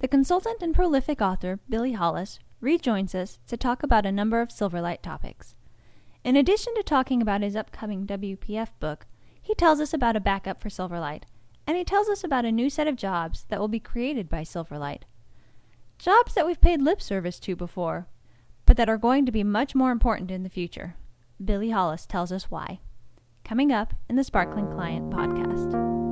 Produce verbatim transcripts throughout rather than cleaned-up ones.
The consultant and prolific author, Billy Hollis, rejoins us to talk about a number of Silverlight topics. In addition to talking about his upcoming W P F book, he tells us about a backup for Silverlight, and he tells us about a new set of jobs that will be created by Silverlight. Jobs that we've paid lip service to before, but that are going to be much more important in the future. Billy Hollis tells us why. Coming up in the Sparkling Client podcast.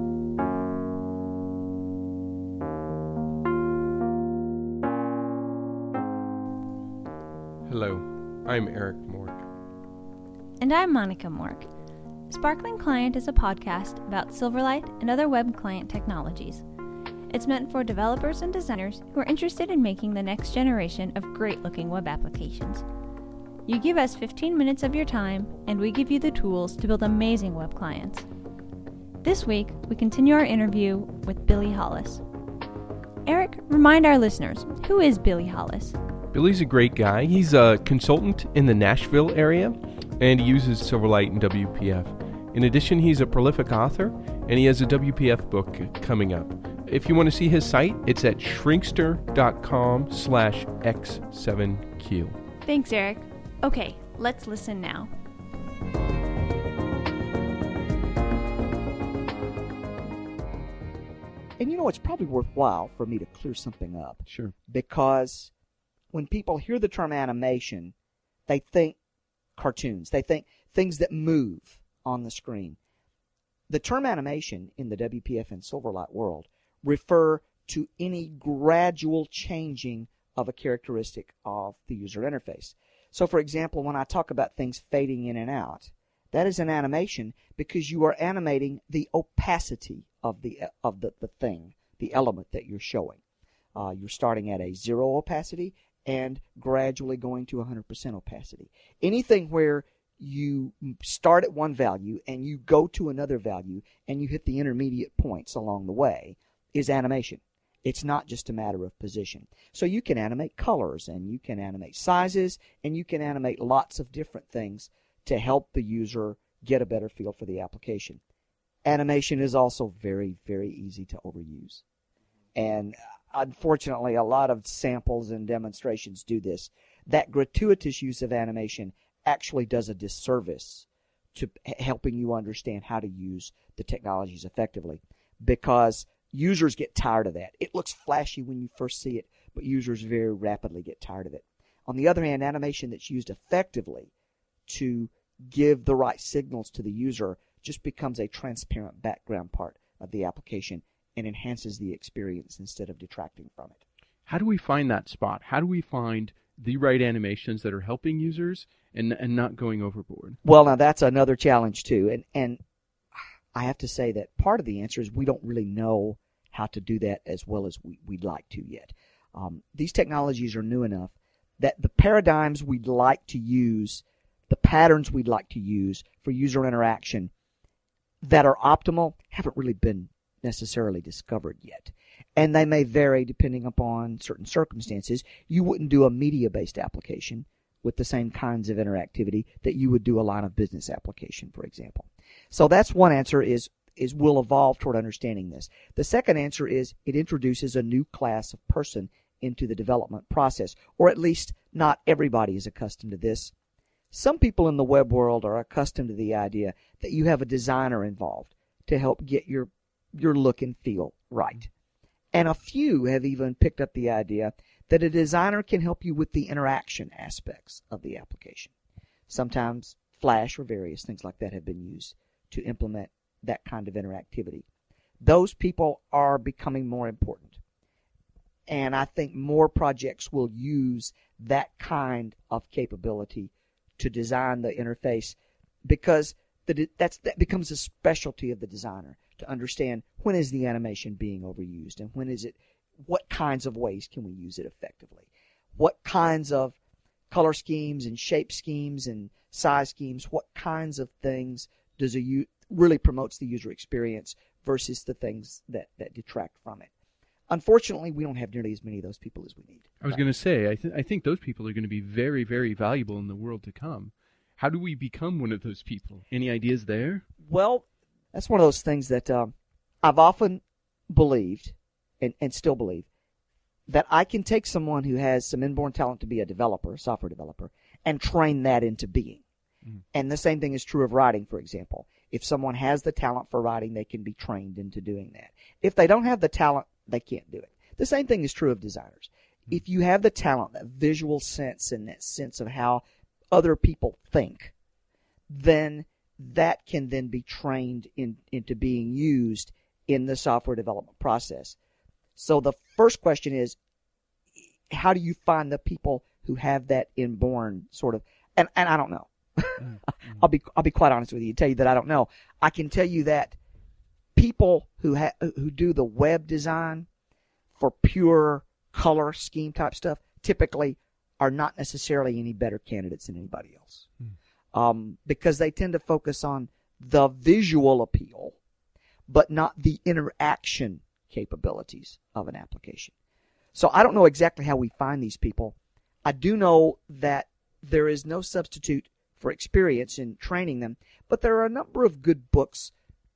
Hello, I'm Eric Mork. And I'm Monica Mork. Sparkling Client is a podcast about Silverlight and other web client technologies. It's meant for developers and designers who are interested in making the next generation of great-looking web applications. You give us fifteen minutes of your time, and we give you the tools to build amazing web clients. This week, we continue our interview with Billy Hollis. Eric, remind our listeners, who is Billy Hollis? Billy's a great guy. He's a consultant in the Nashville area, and he uses Silverlight and W P F. In addition, he's a prolific author, and he has a W P F book coming up. If you want to see his site, it's at shrinkster.com slash x7q. Thanks, Eric. Okay, let's listen now. And you know, it's probably worthwhile for me to clear something up. Sure. Because when people hear the term animation, they think cartoons. They think things that move on the screen. The term animation in the W P F and Silverlight world refer to any gradual changing of a characteristic of the user interface. So, for example, when I talk about things fading in and out, that is an animation because you are animating the opacity of the of the, the thing, the element that you're showing. Uh, you're starting at a zero opacity and gradually going to one hundred percent opacity. Anything where you start at one value and you go to another value and you hit the intermediate points along the way is animation. It's not just a matter of position. So you can animate colors and you can animate sizes and you can animate lots of different things to help the user get a better feel for the application. Animation is also very, very easy to overuse. And unfortunately, a lot of samples and demonstrations do this. That gratuitous use of animation actually does a disservice to helping you understand how to use the technologies effectively, because users get tired of that. It looks flashy when you first see it, but users very rapidly get tired of it. On the other hand, animation that's used effectively to give the right signals to the user just becomes a transparent background part of the application and enhances the experience instead of detracting from it. How do we find that spot? How do we find the right animations that are helping users and and not going overboard? Well, now that's another challenge too. And, and I have to say that part of the answer is we don't really know how to do that as well as we, we'd like to yet. Um, these technologies are new enough that the paradigms we'd like to use, the patterns we'd like to use for user interaction that are optimal haven't really been necessarily discovered yet. And they may vary depending upon certain circumstances. You wouldn't do a media-based application with the same kinds of interactivity that you would do a line of business application, for example. So that's one answer is, is we'll evolve toward understanding this. The second answer is it introduces a new class of person into the development process, or at least not everybody is accustomed to this. Some people in the web world are accustomed to the idea that you have a designer involved to help get your your look and feel right. And a few have even picked up the idea that a designer can help you with the interaction aspects of the application. Sometimes Flash or various things like that have been used to implement that kind of interactivity. Those people are becoming more important. And I think more projects will use that kind of capability to design the interface, because the, that's, that becomes a specialty of the designer to understand when is the animation being overused and when is it, what kinds of ways can we use it effectively? What kinds of color schemes and shape schemes and size schemes, what kinds of things does a u- really promotes the user experience versus the things that, that detract from it? Unfortunately, we don't have nearly as many of those people as we need. I was right. going to say, I, th- I think those people are going to be very, very valuable in the world to come. How do we become one of those people? Any ideas there? Well, that's one of those things that um, I've often believed and, and still believe that I can take someone who has some inborn talent to be a developer, a software developer, and train that into being. Mm-hmm. And the same thing is true of writing, for example. If someone has the talent for writing, they can be trained into doing that. If they don't have the talent, they can't do it. The same thing is true of designers. Mm-hmm. If you have the talent, that visual sense and that sense of how other people think, then that can then be trained in, into being used in the software development process. So the first question is, how do you find the people who have that inborn sort of, and, and I don't know. Mm-hmm. I'll be I'll be quite honest with you and tell you that I don't know. I can tell you that people who ha- who do the web design for pure color scheme type stuff typically are not necessarily any better candidates than anybody else, mm. um, because they tend to focus on the visual appeal, but not the interaction capabilities of an application. So I don't know exactly how we find these people. I do know that there is no substitute for experience in training them, but there are a number of good books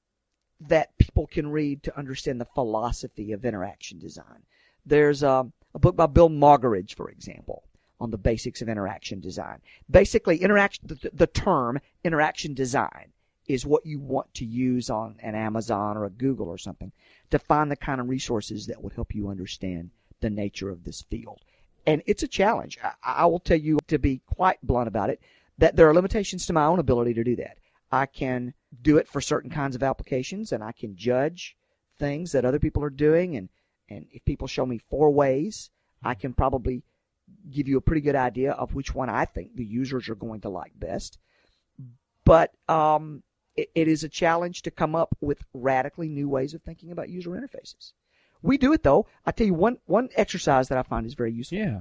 that people can read to understand the philosophy of interaction design. There's a, a book by Bill Moggridge, for example, on the basics of interaction design. Basically, interaction, the, the term interaction design is what you want to use on an Amazon or a Google or something to find the kind of resources that would help you understand the nature of this field. And it's a challenge. I, I will tell you, to be quite blunt about it, that there are limitations to my own ability to do that. I can do it for certain kinds of applications, and I can judge things that other people are doing. And, and if people show me four ways, I can probably give you a pretty good idea of which one I think the users are going to like best. But um, it, it is a challenge to come up with radically new ways of thinking about user interfaces. We do it, though. I tell you one one exercise that I find is very useful. Yeah.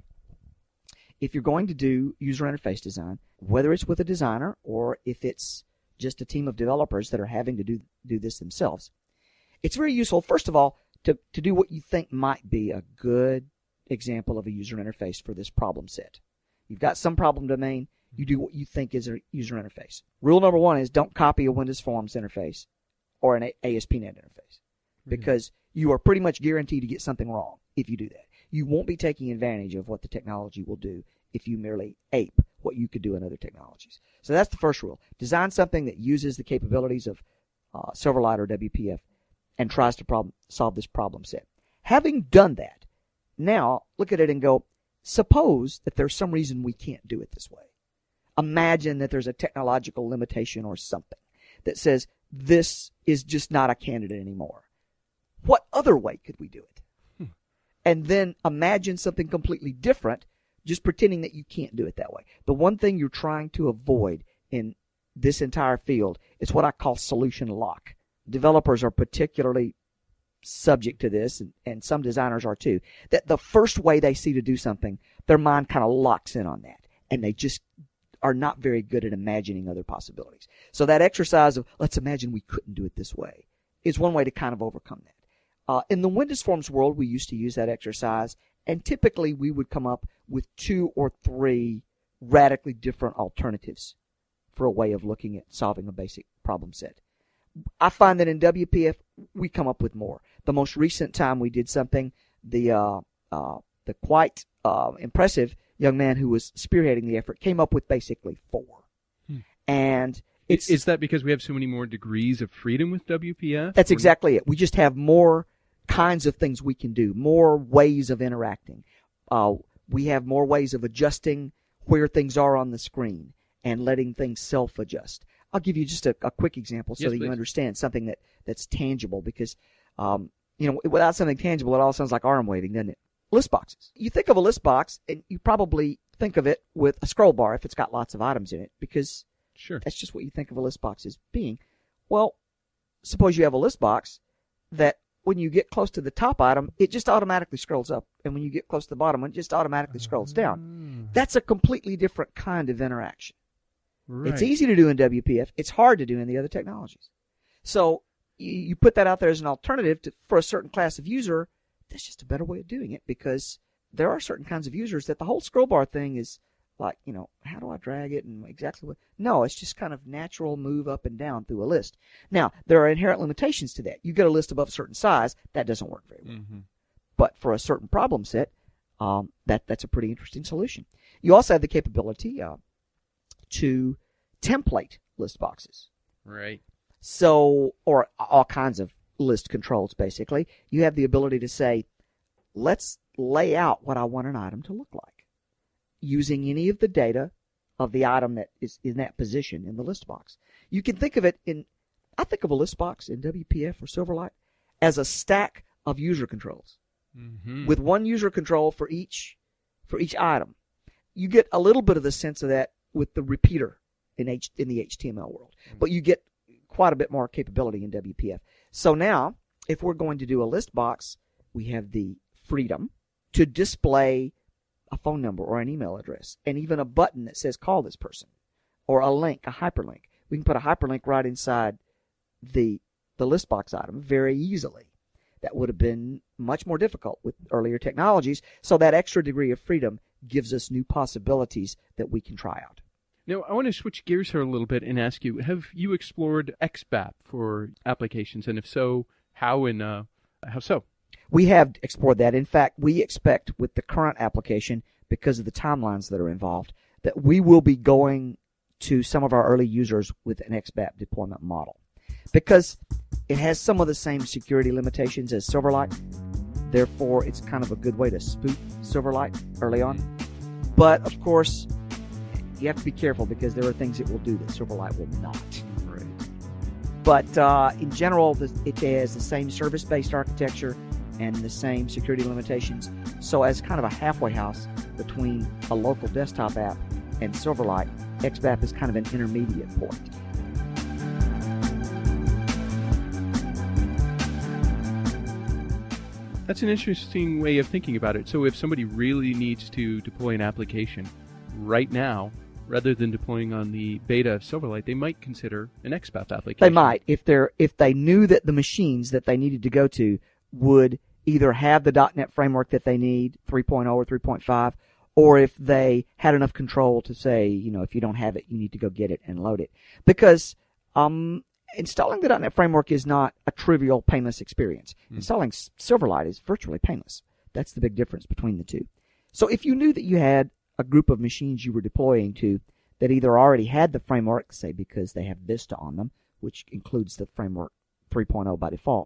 If you're going to do user interface design, whether it's with a designer or if it's just a team of developers that are having to do do this themselves, it's very useful, first of all, to, to do what you think might be a good example of a user interface for this problem set. You've got some problem domain, you do what you think is a user interface. Rule number one is don't copy a Windows Forms interface or an A S P dot net interface, because you are pretty much guaranteed to get something wrong if you do that. You won't be taking advantage of what the technology will do if you merely ape what you could do in other technologies. So that's the first rule. Design something that uses the capabilities of uh, Silverlight or W P F and tries to problem, solve this problem set. Having done that, now look at it and go, suppose that there's some reason we can't do it this way. Imagine that there's a technological limitation or something that says this is just not a candidate anymore. What other way could we do it? Hmm. And then imagine something completely different, just pretending that you can't do it that way. The one thing you're trying to avoid in this entire field is what I call solution lock. Developers are particularly subject to this, and, and some designers are too, that the first way they see to do something, their mind kind of locks in on that, and they just are not very good at imagining other possibilities. So that exercise of, let's imagine we couldn't do it this way, is one way to kind of overcome that. Uh, in the Windows Forms world, we used to use that exercise, and typically we would come up with two or three radically different alternatives for a way of looking at solving a basic problem set. I find that in W P F, we come up with more. The most recent time we did something, the uh, uh, the quite uh, impressive young man who was spearheading the effort came up with basically four. Hmm. And it's, is that because we have so many more degrees of freedom with W P F? That's exactly it. We just have more kinds of things we can do, more ways of interacting. Uh, we have more ways of adjusting where things are on the screen and letting things self-adjust. I'll give you just a, a quick example so yes, that please. you understand something that, that's tangible, because, um, you know, without something tangible, it all sounds like arm waving, doesn't it? List boxes. You think of a list box, and you probably think of it with a scroll bar if it's got lots of items in it, because sure, that's just what you think of a list box as being. Well, suppose you have a list box that when you get close to the top item, it just automatically scrolls up. And when you get close to the bottom, it just automatically scrolls down. That's a completely different kind of interaction. Right. It's easy to do in W P F. It's hard to do in the other technologies. So you, you put that out there as an alternative to, for a certain class of user. That's just a better way of doing it, because there are certain kinds of users that the whole scroll bar thing is like, you know, how do I drag it and exactly what? No, it's just kind of natural move up and down through a list. Now, there are inherent limitations to that. You get a list above a certain size, that doesn't work very well. Mm-hmm. But for a certain problem set, um, that that's a pretty interesting solution. You also have the capability uh, to template list boxes. Right. So, or all kinds of list controls, basically. You have the ability to say, let's lay out what I want an item to look like using any of the data of the item that is in that position in the list box. You can think of it in, I think of a list box in W P F or Silverlight as a stack of user controls Mm-hmm. with one user control for each, for each item. You get a little bit of the sense of that with the repeater in H, in the H T M L world, but you get quite a bit more capability in W P F. So now, if we're going to do a list box, we have the freedom to display a phone number or an email address, and even a button that says call this person, or a link, a hyperlink. We can put a hyperlink right inside the the list box item very easily. That would have been much more difficult with earlier technologies. So that extra degree of freedom gives us new possibilities that we can try out. Now, I want to switch gears here a little bit and ask you, have you explored X B A P for applications? And if so, how and uh, how so? We have explored that. In fact, we expect with the current application, because of the timelines that are involved, that we will be going to some of our early users with an X B A P deployment model. Because it has some of the same security limitations as Silverlight. Therefore, it's kind of a good way to spoof Silverlight early on. But, of course, you have to be careful because there are things it will do that Silverlight will not. Right. But uh, in general, it has the same service-based architecture and the same security limitations. So as kind of a halfway house between a local desktop app and Silverlight, X B A P is kind of an intermediate port. That's an interesting way of thinking about it. So if somebody really needs to deploy an application right now, rather than deploying on the beta of Silverlight, they might consider an X B A P application. They might, if they're if they knew that the machines that they needed to go to would either have the .NET framework that they need, three point oh or three point five, or if they had enough control to say, you know, if you don't have it, you need to go get it and load it. Because um, installing the .NET framework is not a trivial, painless experience. Mm. Installing Silverlight is virtually painless. That's the big difference between the two. So if you knew that you had a group of machines you were deploying to that either already had the framework, say because they have Vista on them, which includes the framework three point oh by default,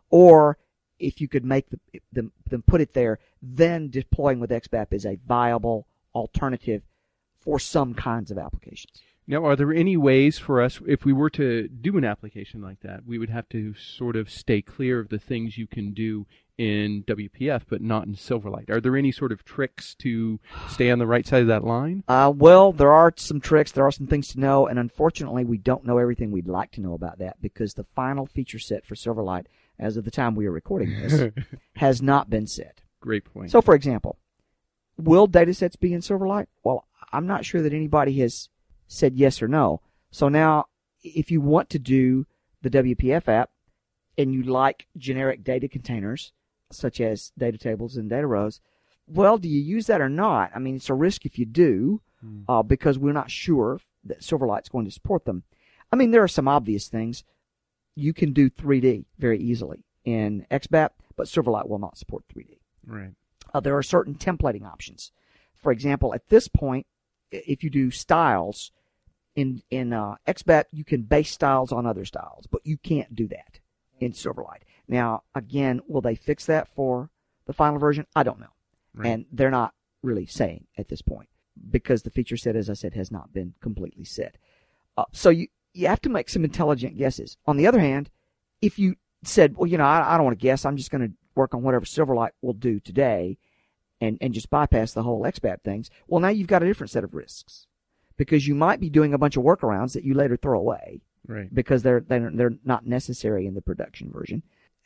or if you could make the, them, them put it there, then deploying with X B A P is a viable alternative for some kinds of applications. Now, are there any ways for us, if we were to do an application like that, we would have to sort of stay clear of the things you can do in W P F, but not in Silverlight? Are there any sort of tricks to stay on the right side of that line? Uh, well, there are some tricks. There are some things to know, and unfortunately, we don't know everything we'd like to know about that because the final feature set for Silverlight, as of the time we are recording this, has not been set. Great point. So, for example, will datasets be in Silverlight? Well, I'm not sure that anybody has said yes or no. So now, if you want to do the W P F app and you like generic data containers, such as data tables and data rows, well, do you use that or not? I mean, it's a risk if you do, mm. uh, because we're not sure that Silverlight's going to support them. I mean, there are some obvious things. You can do three D very easily in X B A P, but Silverlight will not support three D. Right. Uh, there are certain templating options. For example, at this point, if you do styles in in uh, X B A P, you can base styles on other styles, but you can't do that in Silverlight. Now, again, will they fix that for the final version? I don't know. Right. And they're not really saying at this point because the feature set, as I said, has not been completely set. Uh, so you, you have to make some intelligent guesses. On the other hand, if you said, well, you know, I, I don't want to guess. I'm just going to work on whatever Silverlight will do today and, and just bypass the whole X B A P things, well, now you've got a different set of risks because you might be doing a bunch of workarounds that you later throw away. Right. Because they're, they're they're not necessary in the production version.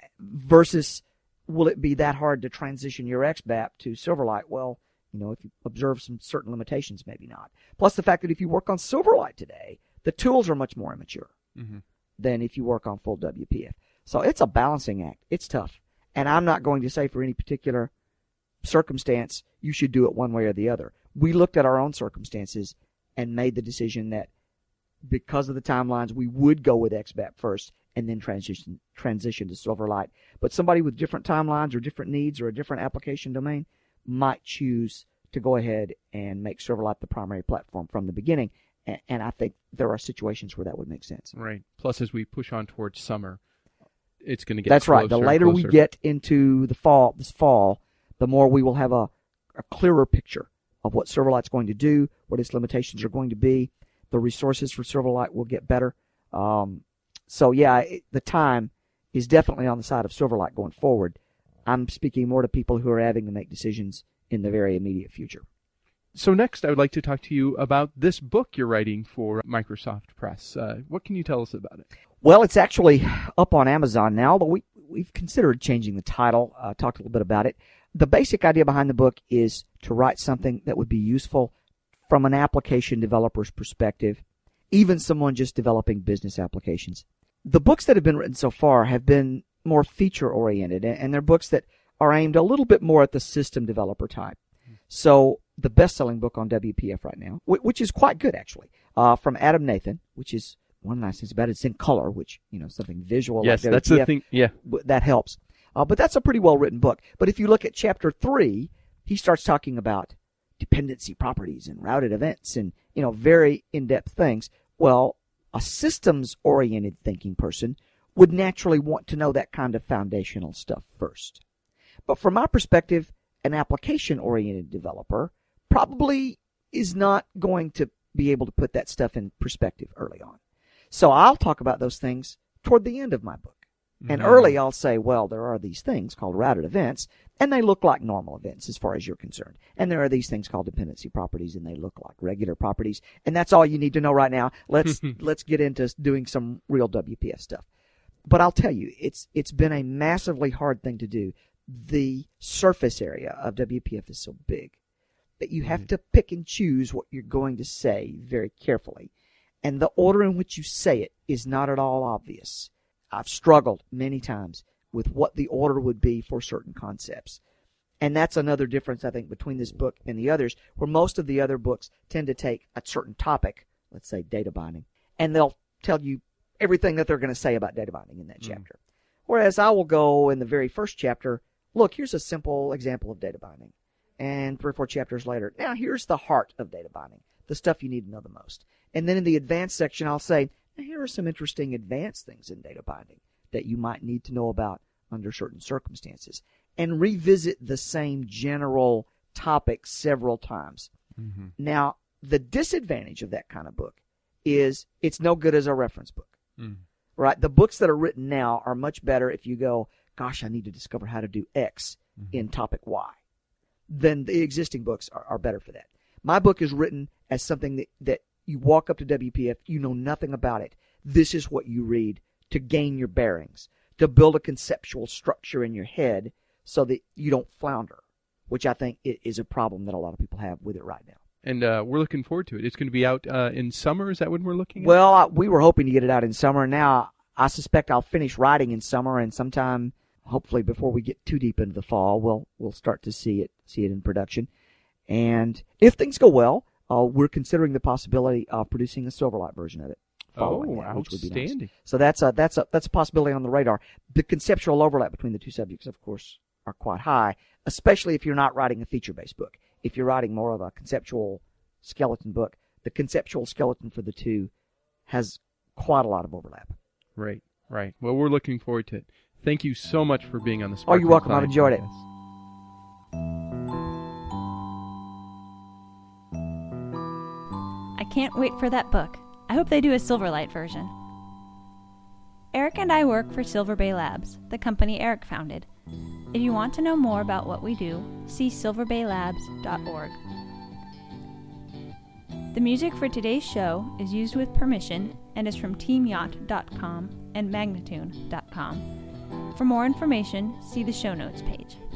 Versus, will it be that hard to transition your X B A P to Silverlight? Well, you know, if you observe some certain limitations, maybe not. Plus the fact that if you work on Silverlight today, the tools are much more immature mm-hmm. than if you work on full W P F. So it's a balancing act. It's tough. And I'm not going to say for any particular circumstance you should do it one way or the other. We looked at our own circumstances and made the decision that because of the timelines, we would go with X B A P first and then transition transition to Silverlight. But somebody with different timelines or different needs or a different application domain, might choose to go ahead and make Silverlight the primary platform from the beginning. And, and I think there are situations where that would make sense. Right. Plus, as we push on towards summer, it's going to get That's closer right. The and later we closer. get into the fall, this fall, the more we will have a, a clearer picture of what Silverlight's going to do, what its limitations are going to be. The resources for Silverlight will get better. Um, so, yeah, it, the time is definitely on the side of Silverlight going forward. I'm speaking more to people who are having to make decisions in the very immediate future. So next, I would like to talk to you about this book you're writing for Microsoft Press. Uh, what can you tell us about it? Well, it's actually up on Amazon now, but we, we've considered changing the title. I uh, talked a little bit about it. The basic idea behind the book is to write something that would be useful from an application developer's perspective, even someone just developing business applications. The books that have been written so far have been more feature-oriented, and they're books that are aimed a little bit more at the system developer type. So the best-selling book on W P F right now, which is quite good actually, uh, from Adam Nathan, which is one of the nice things about it. It's in color, which, you know, something visual. Yes, like that's W P F, the thing. Yeah, that helps. Uh, but that's a pretty well-written book. But if you look at chapter three, he starts talking about dependency properties and routed events and, you know, very in-depth things. Well, a systems-oriented thinking person would naturally want to know that kind of foundational stuff first. But from my perspective, an application-oriented developer probably is not going to be able to put that stuff in perspective early on. So I'll talk about those things toward the end of my book. And Mm-hmm. early I'll say, well, there are these things called routed events, and they look like normal events as far as you're concerned. And there are these things called dependency properties, and they look like regular properties. And that's all you need to know right now. Let's let's get into doing some real W P F stuff. But I'll tell you, it's it's been a massively hard thing to do. The surface area of W P F is so big that you have to pick and choose what you're going to say very carefully. And the order in which you say it is not at all obvious. I've struggled many times with what the order would be for certain concepts. And that's another difference, I think, between this book and the others, where most of the other books tend to take a certain topic, let's say data binding, and they'll tell you everything that they're going to say about data binding in that chapter. Mm. Whereas I will go in the very first chapter, look, here's a simple example of data binding. And three or four chapters later, now here's the heart of data binding, the stuff you need to know the most. And then in the advanced section, I'll say, now here are some interesting advanced things in data binding that you might need to know about under certain circumstances. And revisit the same general topic several times. Mm-hmm. Now, the disadvantage of that kind of book is it's no good as a reference book. Mm. Right? The books that are written now are much better if you go, gosh, I need to discover how to do X mm-hmm. in topic Y. Then the existing books are, are better for that. My book is written as something that, that you walk up to W P F, you know nothing about it. This is what you read to gain your bearings, to build a conceptual structure in your head so that you don't flounder, which I think is a problem that a lot of people have with it right now. And uh, we're looking forward to it. It's going to be out uh, in summer. Is that when we're looking at? Well, I, we were hoping to get it out in summer. Now, I suspect I'll finish writing in summer, and sometime, hopefully before we get too deep into the fall, we'll we'll start to see it see it in production. And if things go well, uh, we're considering the possibility of producing a Silverlight version of it. Oh, that, which would be outstanding! Nice. So that's a that's a that's a possibility on the radar. The conceptual overlap between the two subjects, of course, are quite high, especially if you're not writing a feature-based book. If you're writing more of a conceptual skeleton book, the conceptual skeleton for the two has quite a lot of overlap. Right, right. Well, we're looking forward to it. Thank you so much for being on the Sparkling Oh, you're welcome. I've enjoyed podcast. it. I can't wait for that book. I hope they do a Silverlight version. Eric and I work for Silver Bay Labs, the company Eric founded. If you want to know more about what we do, see silver bay labs dot org. The music for today's show is used with permission and is from team yacht dot com and magnatune dot com. For more information, see the show notes page.